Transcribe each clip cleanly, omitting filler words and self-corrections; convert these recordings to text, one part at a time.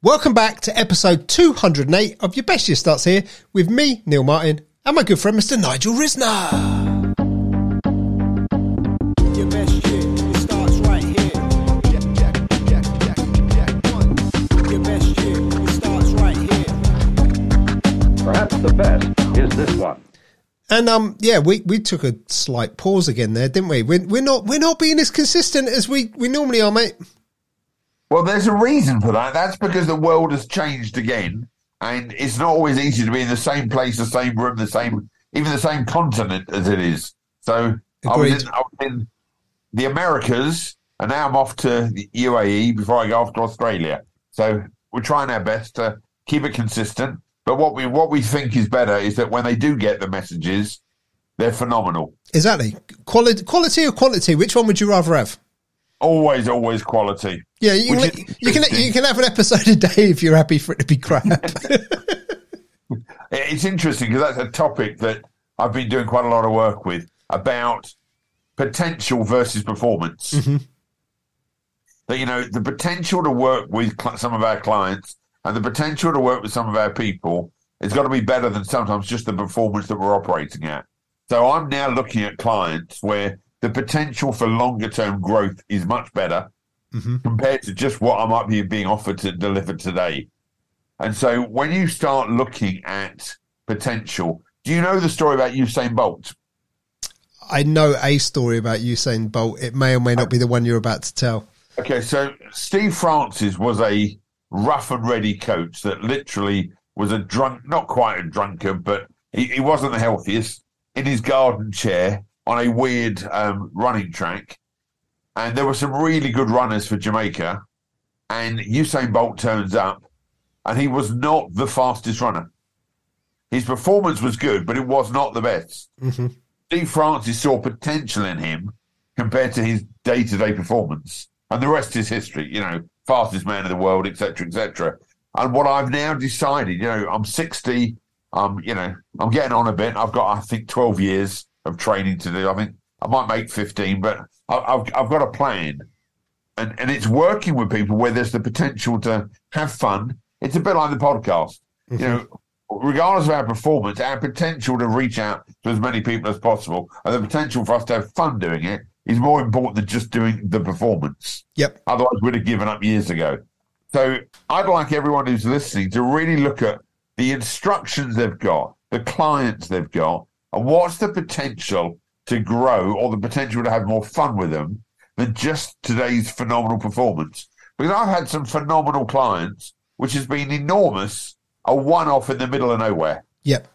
Welcome back to episode 208 of Your Best Year Starts Here with me, Neil Martin, and my good friend, Mr. Nigel Risner. Your best year, it starts right here. Your best year, it starts right here. Perhaps the best is this one. And we took a slight pause again there, didn't we? We're not being as consistent as we normally are, mate. Well, there's a reason for that. That's because the world has changed again, and it's not always easy to be in the same place, the same room, even the same continent as it is. So I was in the Americas, and now I'm off to the UAE before I go off to Australia. So we're trying our best to keep it consistent. But what we think is better is that when they do get the messages, they're phenomenal. Exactly. Quality or quantity? Which one would you rather have? Always quality. Yeah, you can have an episode a day if you're happy for it to be crap. It's interesting because that's a topic that I've been doing quite a lot of work with about potential versus performance. Mm-hmm. That, the potential to work with some of our clients and the potential to work with some of our people has got to be better than sometimes just the performance that we're operating at. So I'm now looking at clients where the potential for longer term growth is much better compared to just what I might be being offered to deliver today. And so when you start looking at potential, do you know the story about Usain Bolt? I know a story about Usain Bolt. It may or may not be the one you're about to tell. Okay, so Steve Francis was a rough and ready coach that literally was a drunk, not quite a drunkard, but he wasn't the healthiest, in his garden chair on a weird running track. And there were some really good runners for Jamaica. And Usain Bolt turns up, and he was not the fastest runner. His performance was good, but it was not the best. Mm-hmm. Steve Francis saw potential in him compared to his day-to-day performance. And the rest is history, fastest man in the world, et cetera, et cetera. And what I've now decided, I'm 60, I'm getting on a bit. I've got, I think, 12 years of training to do. I think I might make 15, but I've got a plan. And it's working with people where there's the potential to have fun. It's a bit like the podcast. Mm-hmm. Regardless of our performance, our potential to reach out to as many people as possible and the potential for us to have fun doing it is more important than just doing the performance. Yep. Otherwise, we'd have given up years ago. So I'd like everyone who's listening to really look at the instructions they've got, the clients they've got, and what's the potential to grow or the potential to have more fun with them than just today's phenomenal performance. Because I've had some phenomenal clients, which has been enormous, a one-off in the middle of nowhere. Yep.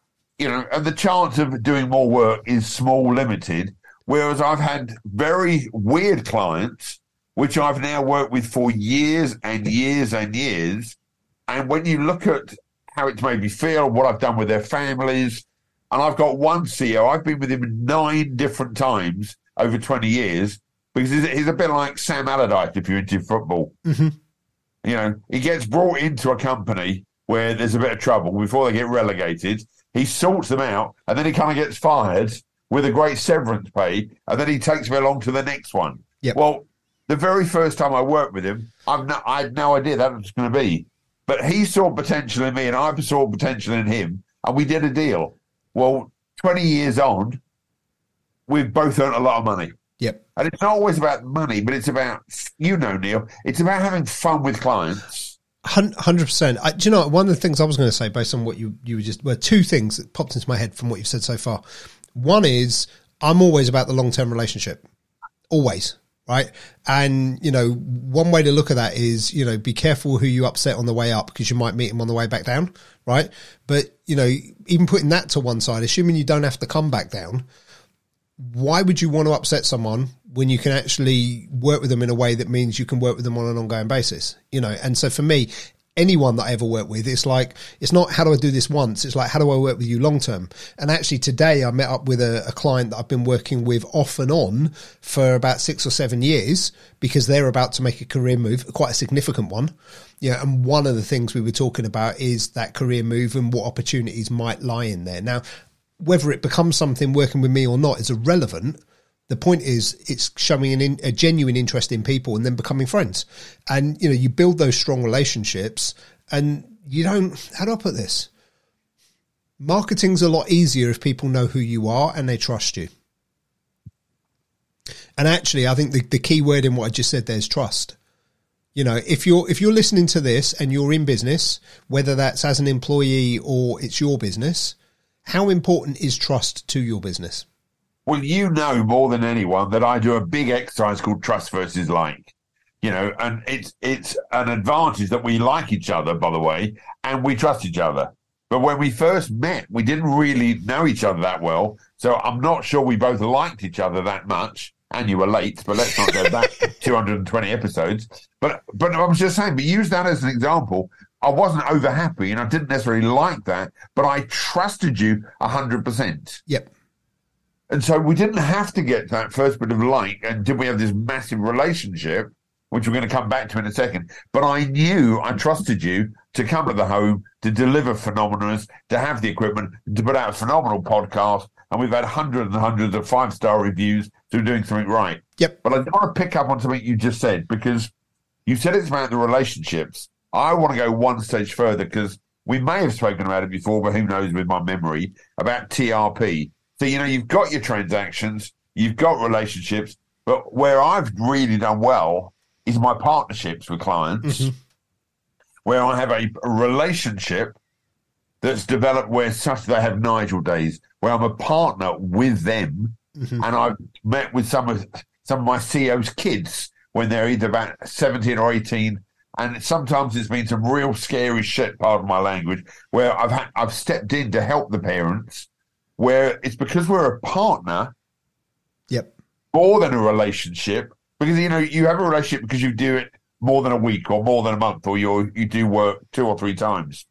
And the chance of doing more work is small, limited, whereas I've had very weird clients, which I've now worked with for years and years and years. And when you look at how it's made me feel, what I've done with their families, and I've got one CEO, I've been with him 9 different times over 20 years, because he's a bit like Sam Allardyce if you're into football. Mm-hmm. He gets brought into a company where there's a bit of trouble before they get relegated. He sorts them out, and then he kind of gets fired with a great severance pay, and then he takes me along to the next one. Yep. Well, the very first time I worked with him, I had no idea that was going to be. But he saw potential in me, and I saw potential in him, and we did a deal. Well, 20 years on, we've both earned a lot of money. Yep. And it's not always about money, but it's about, Neil, it's about having fun with clients. 100%. Do you know, one of the things I was going to say based on what you were just, well, 2 things that popped into my head from what you've said so far. One is I'm always about the long-term relationship. Always. Right. And, one way to look at that is, be careful who you upset on the way up because you might meet them on the way back down. Right. But, even putting that to one side, assuming you don't have to come back down, why would you want to upset someone when you can actually work with them in a way that means you can work with them on an ongoing basis? And so for me, anyone that I ever work with, it's not how do I do this once? It's like, how do I work with you long term? And actually today I met up with a client that I've been working with off and on for about 6 or 7 years because they're about to make a career move, quite a significant one. Yeah. And one of the things we were talking about is that career move and what opportunities might lie in there. Now, whether it becomes something working with me or not is irrelevant. The point is, it's showing a genuine interest in people and then becoming friends. And, you build those strong relationships and you don't, how do I put this? Marketing's a lot easier if people know who you are and they trust you. And actually, I think the key word in what I just said there is trust. If you're listening to this and you're in business, whether that's as an employee or it's your business, how important is trust to your business? Well, you know more than anyone that I do a big exercise called trust versus like, and it's an advantage that we like each other, by the way, and we trust each other. But when we first met, we didn't really know each other that well. So I'm not sure we both liked each other that much. And you were late, but let's not go back 220 episodes. But I was just saying, but use that as an example. I wasn't over happy and I didn't necessarily like that, but I trusted you 100%. Yep. And so we didn't have to get to that first bit of like, and did we have this massive relationship, which we're going to come back to in a second. But I knew I trusted you to come to the home, to deliver phenomenals, to have the equipment, to put out a phenomenal podcast. And we've had hundreds and hundreds of 5-star reviews through doing something right. Yep. But I want to pick up on something you just said, because you said it's about the relationships. I want to go one stage further, because we may have spoken about it before, but who knows with my memory, about TRP. So, you've got your transactions, you've got relationships, but where I've really done well is my partnerships with clients, where I have a relationship that's developed where such they have Nigel days, where I'm a partner with them, and I've met with some of my CEO's kids when they're either about 17 or 18, and sometimes it's been some real scary shit, pardon my language, where I've stepped in to help the parents, where it's because we're a partner, more than a relationship, because you have a relationship because you do it more than a week or more than a month, or you do work 2 or 3 times.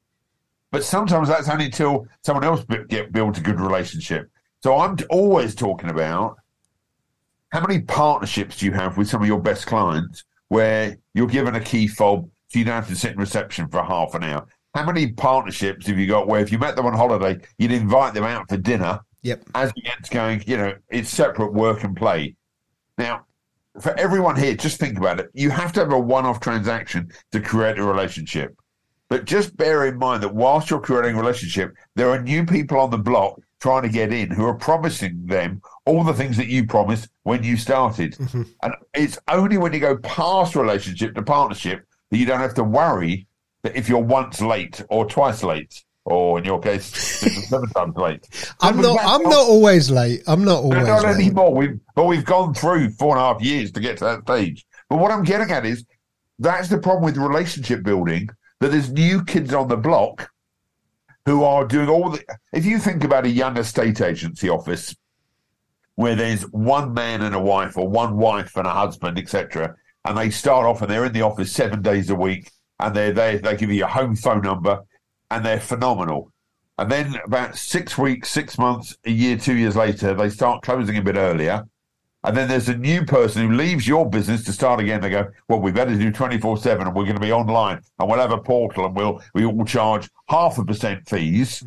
But sometimes that's only until someone else builds a good relationship. So I'm always talking about how many partnerships do you have with some of your best clients where you're given a key fob so you don't have to sit in reception for half an hour. How many partnerships have you got where if you met them on holiday, you'd invite them out for dinner as against going, it's separate work and play. Now, for everyone here, just think about it. You have to have a one-off transaction to create a relationship. But just bear in mind that whilst you're creating a relationship, there are new people on the block trying to get in who are promising them all the things that you promised when you started. And it's only when you go past relationship to partnership that you don't have to worry that if you're once late or twice late, or in your case, 7 times late. I'm not always late. I'm not always not late. anymore. We've gone through 4.5 years to get to that stage. But what I'm getting at is that's the problem with relationship building, that there's new kids on the block who are doing all the... If you think about a young estate agency office where there's one man and a wife, or one wife and a husband, etc., and they start off and they're in the office 7 days a week, and they give you a home phone number, and they're phenomenal. And then about 6 weeks, 6 months, a year, 2 years later, they start closing a bit earlier. And then there's a new person who leaves your business to start again. They go, well, we better do 24/7 and we're going to be online and we'll have a portal and we all charge 0.5% fees.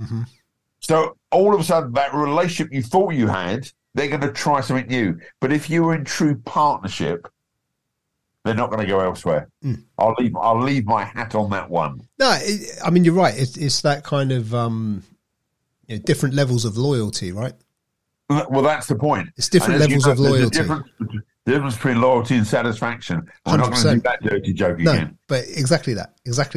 So all of a sudden that relationship you thought you had, they're going to try something new. But if you were in true partnership, they're not going to go elsewhere. I'll leave my hat on that one. No, you're right. It's that kind of different levels of loyalty, right? Well, that's the point. It's different levels of loyalty. The difference between loyalty and satisfaction. I'm not going to do that dirty joke again. But exactly that.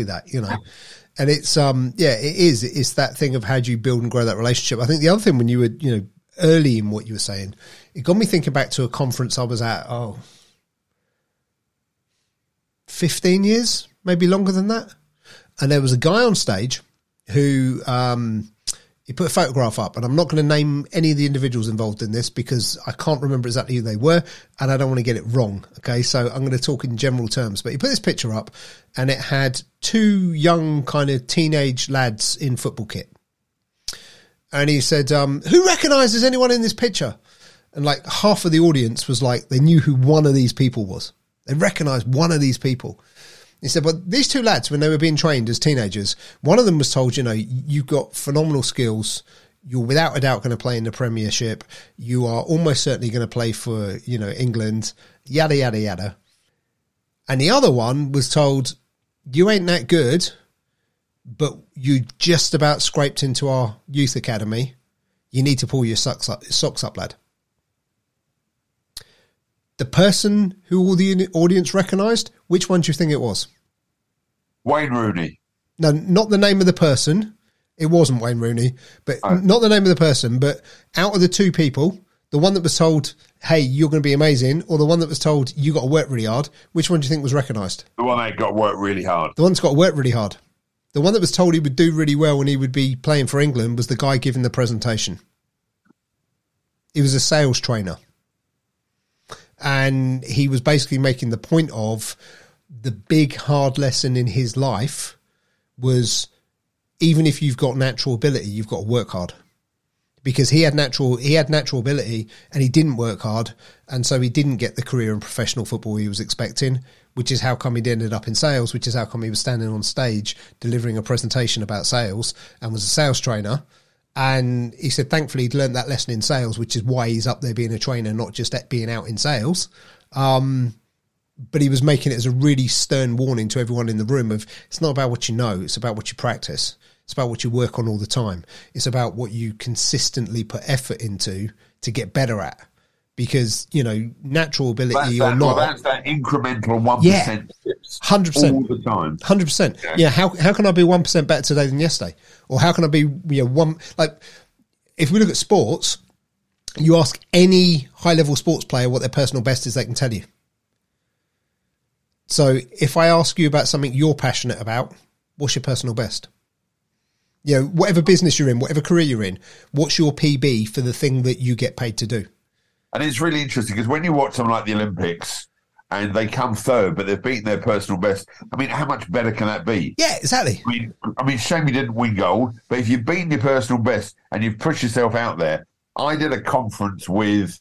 And it's it is. It's that thing of how do you build and grow that relationship. I think the other thing when you were early in what you were saying, it got me thinking back to a conference I was at. 15 years, maybe longer than that. And there was a guy on stage who he put a photograph up, and I'm not going to name any of the individuals involved in this because I can't remember exactly who they were, and I don't want to get it wrong. Okay, so I'm going to talk in general terms. But he put this picture up, and it had 2 young kind of teenage lads in football kit. And he said, who recognises anyone in this picture? And like half of the audience was like, they knew who one of these people was. They recognised one of these people. He said, but these 2 lads, when they were being trained as teenagers, one of them was told, you've got phenomenal skills. You're without a doubt going to play in the Premiership. You are almost certainly going to play for, England, yada, yada, yada. And the other one was told, you ain't that good, but you just about scraped into our youth academy. You need to pull your socks up, lad. The person who all the audience recognised, which one do you think it was? Wayne Rooney. No, not the name of the person. It wasn't Wayne Rooney, but not the name of the person. But out of the two people, the one that was told, hey, you're going to be amazing, or the one that was told, you got to work really hard, which one do you think was recognised? The one that got to work really hard. The one that's got to work really hard. The one that was told he would do really well when he would be playing for England was the guy giving the presentation. He was a sales trainer. And he was basically making the point of the big hard lesson in his life was even if you've got natural ability, you've got to work hard. Because he had natural ability and he didn't work hard, and so he didn't get the career in professional football he was expecting, which is how come he'd ended up in sales, which is how come he was standing on stage delivering a presentation about sales and was a sales trainer. And he said, thankfully, he'd learned that lesson in sales, which is why he's up there being a trainer, not just being out in sales. But he was making it as a really stern warning to everyone in the room of, it's not about what you know, it's about what you practice. It's about what you work on all the time. It's about what you consistently put effort into to get better at. Because, natural ability or not. That's that incremental 1% tips. 100%. All the time. 100%. Yeah. How can I be 1% better today than yesterday? Or how can I be, if we look at sports, you ask any high-level sports player what their personal best is, they can tell you. So if I ask you about something you're passionate about, what's your personal best? Whatever business you're in, whatever career you're in, what's your PB for the thing that you get paid to do? And it's really interesting because when you watch something like the Olympics and they come third, but they've beaten their personal best, how much better can that be? Yeah, exactly. Shame you didn't win gold, but if you've beaten your personal best and you've pushed yourself out there. I did a conference with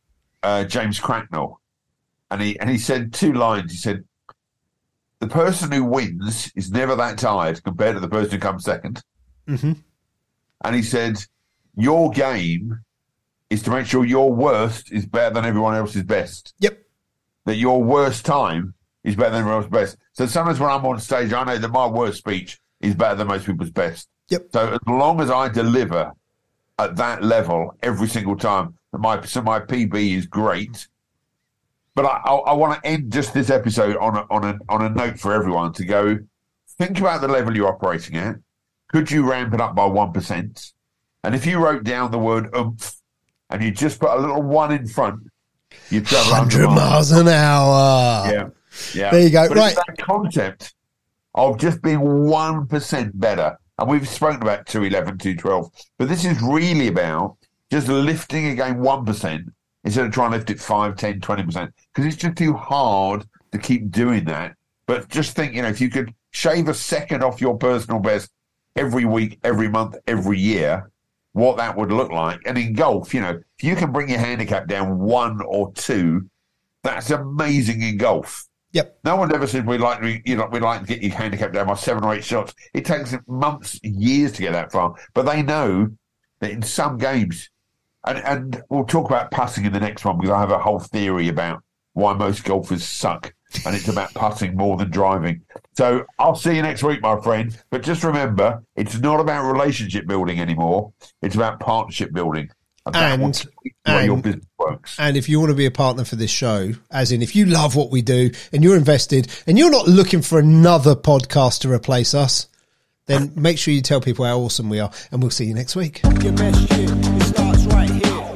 James Cracknell, and he said two lines. He said, the person who wins is never that tired compared to the person who comes second. Mm-hmm. And he said, your game is to make sure your worst is better than everyone else's best. Yep. That your worst time is better than everyone else's best. So sometimes when I'm on stage, I know that my worst speech is better than most people's best. Yep. So as long as I deliver at that level every single time, my PB is great. But I want to end just this episode on a note for everyone to go, think about the level you're operating at. Could you ramp it up by 1%? And if you wrote down the word oomph and you just put a little one in front, you'd travel 100 miles an hour. Yeah. There you go. But right. It's that concept of just being 1% better. And we've spoken about 211, 212. But this is really about just lifting again 1% instead of trying to lift it 5, 10, 20%. Because it's just too hard to keep doing that. But just think, if you could shave a second off your personal best every week, every month, every year, what that would look like. And in golf, if you can bring your handicap down 1 or 2, that's amazing in golf. Yep. No one ever said we'd like to get your handicap down by 7 or 8 shots. It takes months, years to get that far. But they know that in some games, and we'll talk about putting in the next one because I have a whole theory about why most golfers suck. And it's about putting more than driving. So I'll see you next week, my friend. But just remember, it's not about relationship building anymore. It's about partnership building. And your business works. And if you want to be a partner for this show, as in if you love what we do and you're invested and you're not looking for another podcast to replace us, then make sure you tell people how awesome we are. And we'll see you next week. Your best shit, it starts right here.